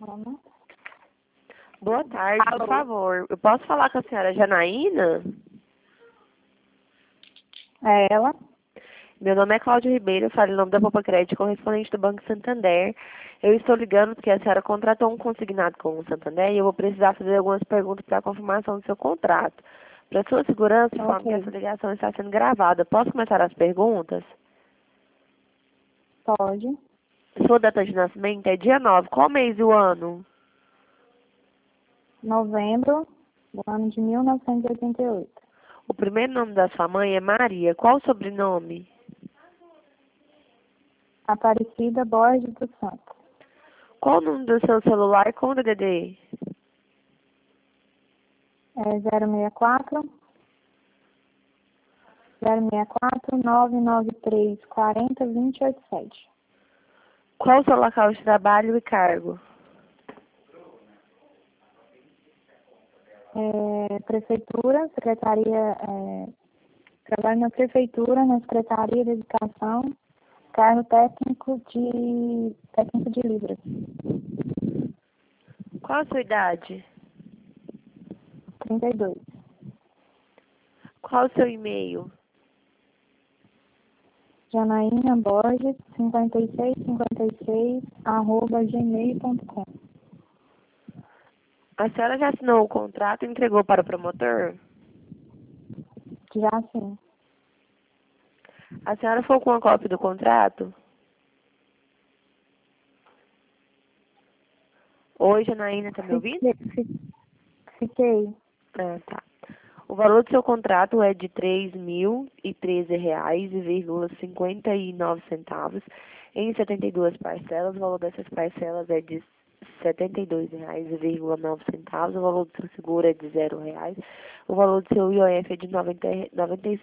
Como? Boa tarde, Alô? por favor. Eu posso falar com a senhora Janaína? É ela? Meu nome é Cláudio Ribeiro, eu falo em nome da Popa Crédito, correspondente do Banco Santander. Eu estou ligando porque a senhora contratou um consignado com o Santander e eu vou precisar fazer algumas perguntas para a confirmação do seu contrato. Para sua segurança, informo que Ok. essa ligação está sendo gravada. Posso começar as perguntas? Pode. Sua data de nascimento é dia 9. Qual mês e o ano? Novembro do ano de 1988. O primeiro nome da sua mãe é Maria. Qual o sobrenome? Aparecida Borges dos Santos. Qual o número do seu celular com o DDD? É 064 993 40 287. Qual o seu local de trabalho e cargo? Prefeitura, Secretaria, trabalho na Prefeitura, na Secretaria de Educação, cargo técnico de Libras. Qual a sua idade? 32. Qual o seu e-mail? Janaína Borges, 5656, @gmail.com. A senhora já assinou o contrato e entregou para o promotor? Já sim. A senhora foi com a cópia do contrato? Oi, Janaína, tá me ouvindo? Fiquei. Ah, tá. O valor do seu contrato é de R$ 3.013,59 em 72 parcelas. O valor dessas parcelas é de R$ 72,09. O valor do seu seguro é de R$ 0. O valor do seu IOF é de R$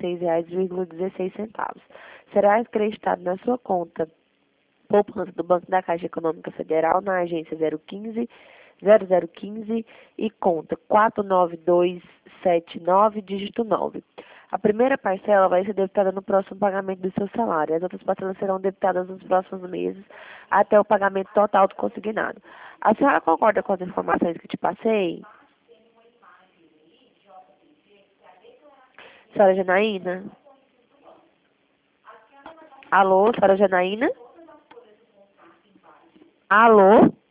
96,16. Será acreditado na sua conta poupança do Banco da Caixa Econômica Federal na agência 0015 e conta 49279, dígito 9. A primeira parcela vai ser debitada no próximo pagamento do seu salário. As outras parcelas serão debitadas nos próximos meses até o pagamento total do consignado. A senhora concorda com as informações que te passei? Senhora Janaína? Alô, senhora Janaína? Alô?